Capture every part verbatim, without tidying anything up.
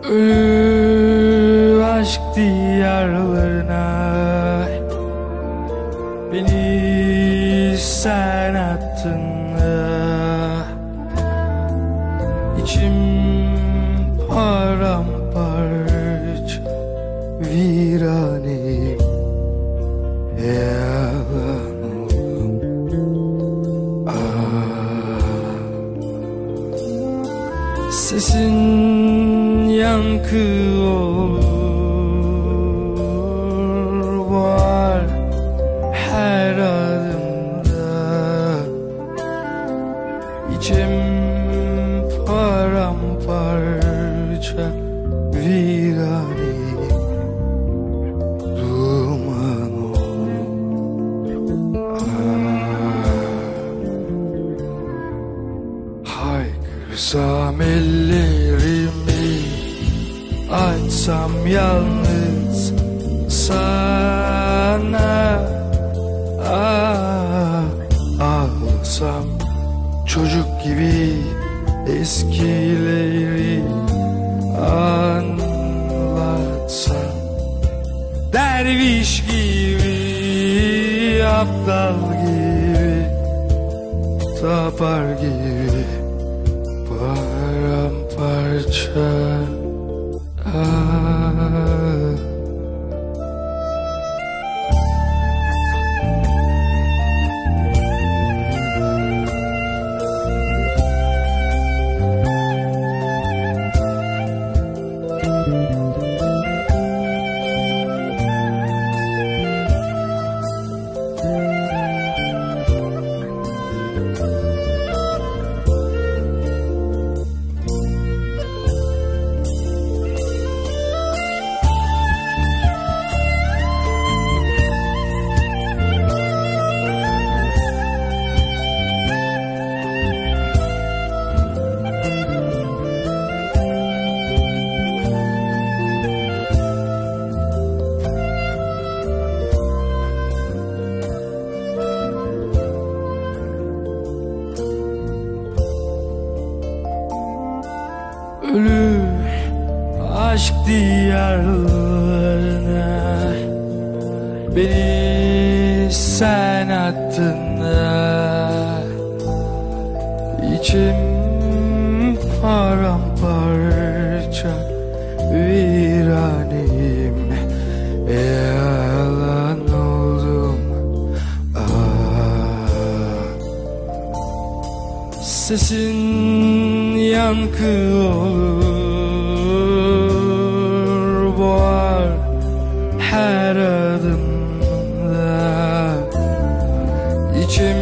Ölü aşk diyarlarına beni sen attın. İçim paramparça, virane, yalan oldum. Ah. Sesin yankı olur var her adımda. İçim paramparça, virane, duman olur. Ah. Haykırsam ellerimi, açsam yalnız sana, ah, ağlasam çocuk gibi eskileri anlatsam, derviş gibi, aptal gibi, tapar gibi, paramparça. Ah. Ölü aşk diyarlarına beni sen attın. İçim paramparça, viranem, yalan oldum. Ah. Sesin yankı olur, boğar her adımda. İçim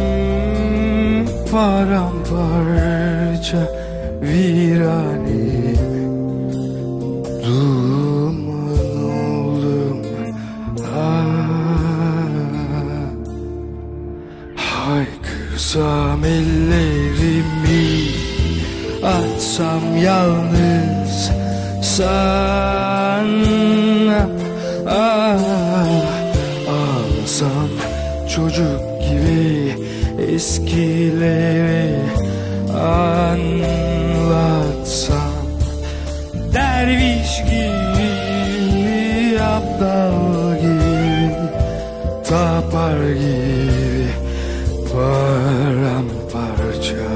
paramparça, virane, duman oldum. Ah. Haykırsam ellerimi, açsam yalnız sana, ah, ağlasam çocuk gibi eskileri anlatsam, derviş gibi, aptal gibi, tapar gibi, paramparça.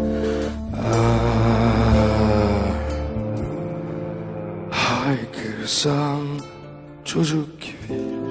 Ah. Haykırsam çocuk gibi.